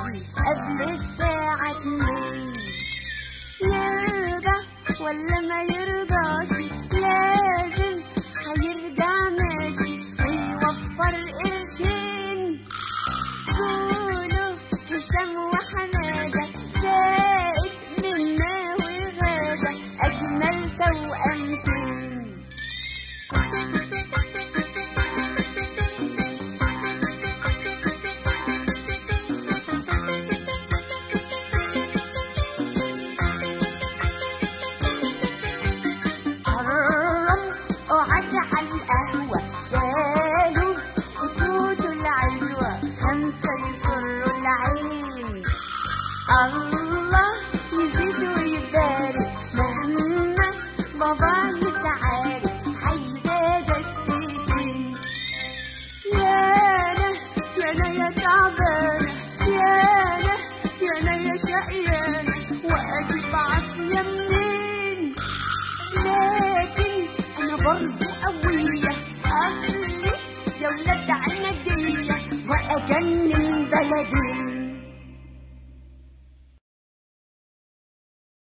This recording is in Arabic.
قبل الساعة 2. يرضى ولا ما يرضاش لازم هيرجع ماشي ويوفر قرشين. قولوا هشام وحمادة زائد منا وغادة أجمل توأمتين. الله يزيد ويبارك مهما بابا يتعارك عايزة دستين. يانا يانا يا تعبانة يانا يا شقيانة وأجيب عافية منين؟ لكن أنا برضو قوية أصلي يا ولاد عنادية وأجنن بلدي.